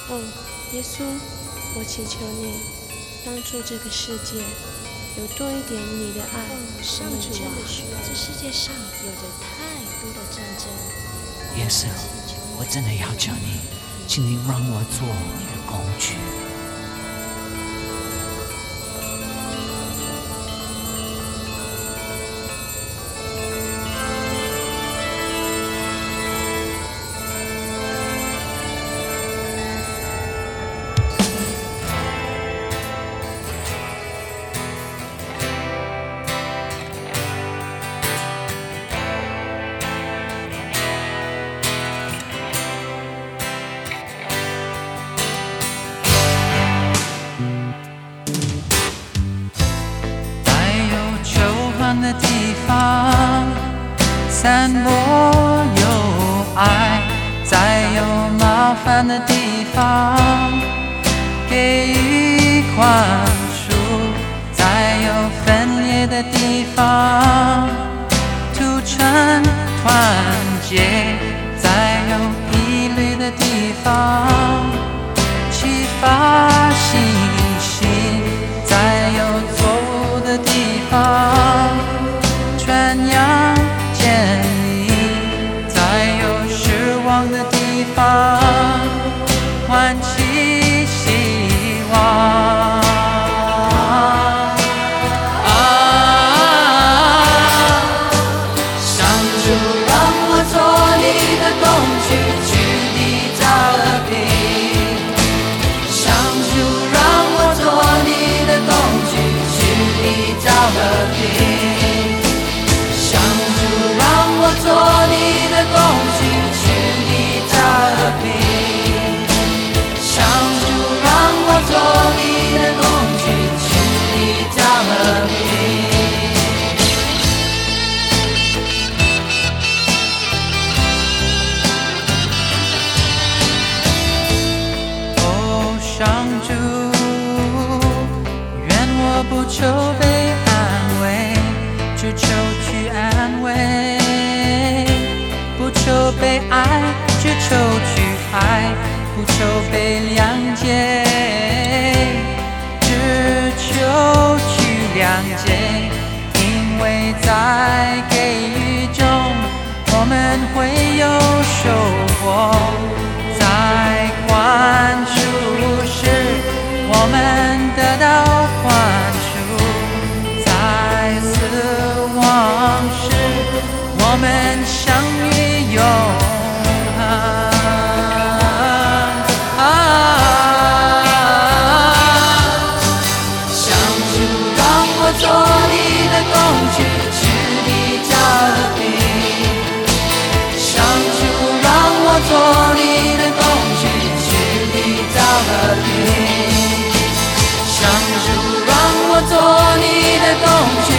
哦，耶稣，我祈求你帮助这个世界有多一点你的爱。 上主啊，这世界上有着太多的战争。 耶稣，我真的要求你，请你让我做你的工具。的地方散播有爱，在有麻烦的地方给予宽恕，在有分裂的地方促成团结，在有疑虑的地方启发信心，在有错误的地方传扬建立，在有失望的地方唤起希望。上主让我做你的工具，去缔造和平。上主让我做你的工具，去缔造和平。做你的工具，去缔造和平。上主让我做你的工具，去缔造和平。哦，上主，愿我不求被安慰，只求去安慰。不求被爱，只求去爱；不求被谅解，只求去谅解。因为在给予中，我们会有收获；在宽恕时，我们得到宽恕；在死亡时，我们相遇。永恒上主让我做你的工具，去缔造和平。上主让我做你的工具，去缔造和平。上主让我做你的工具。